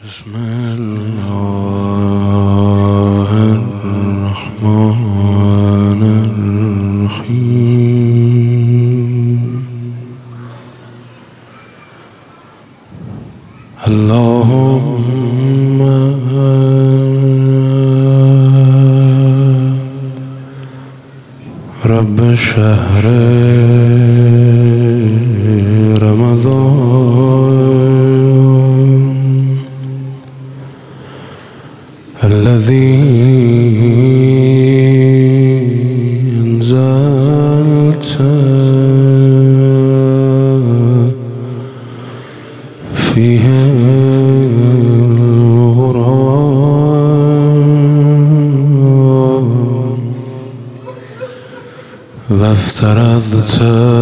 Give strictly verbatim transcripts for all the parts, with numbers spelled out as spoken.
بسم الله الرحمن الرحيم. اللهم رب شهر رمضان الذي أنزلت فيه القرآن وافترضت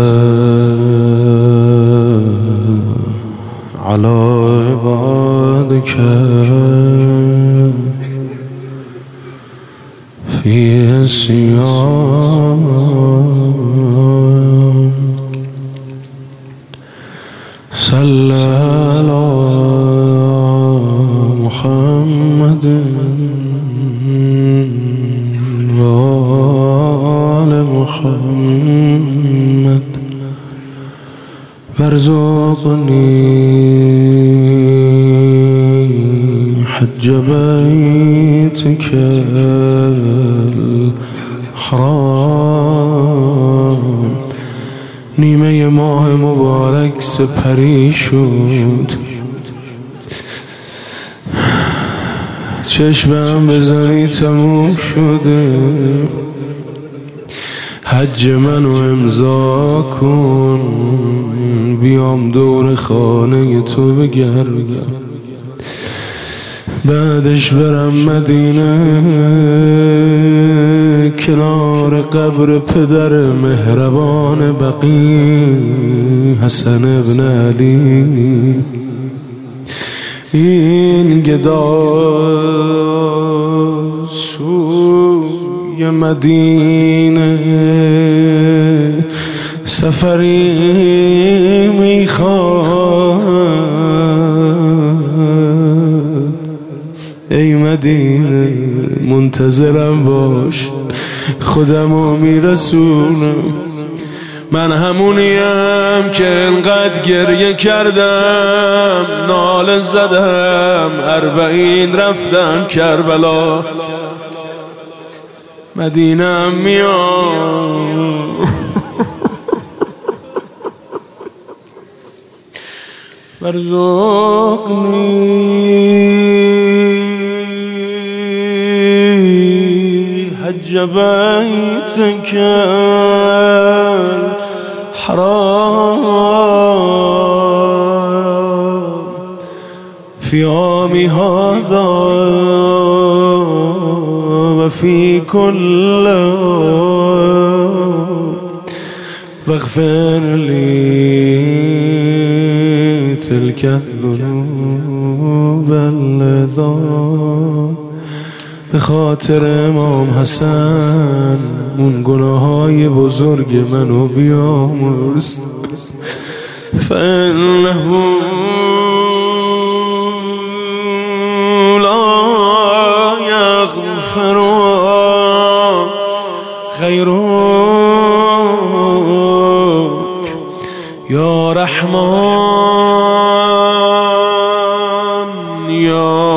على عبادك فيه الصيام. صلى على محمد وآل محمد وارزقني حج بيتك الحرام. نیمه ماه مبارک سپری شد، چشمم بزنی تموم شده. حج منو امضا کن، بیام دور خانه تو بگردم، بعدش برم مدینه کنار قبر پدر مهربان بقی حسن ابن علی. این گدا سوی مدینه سفری میخواد. ای مدینه منتظرم باش، خودمو میرسونم. من همونیم که انقدر گریه کردم، ناله زدم، اربعین رفتم کربلا. مدینه‌ام میام وارزقني حج بيتك الحرام في عامي هذا وفي كل واغفر لي تلك الذنوب اللذا. به خاطر امام حسن اون گناههای بزرگ منو بیامرز. فإنه لا يغفر غيرك يا رحمن يا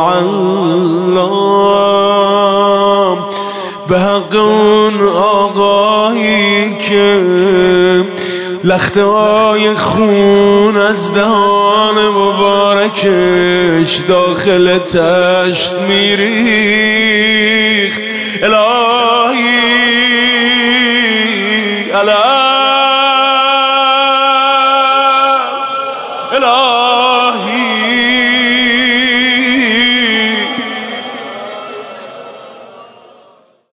علام. به حق اون آقایی که لخته های خون از دهان مبارکش داخل تشت میریخ. الهی الهی الهی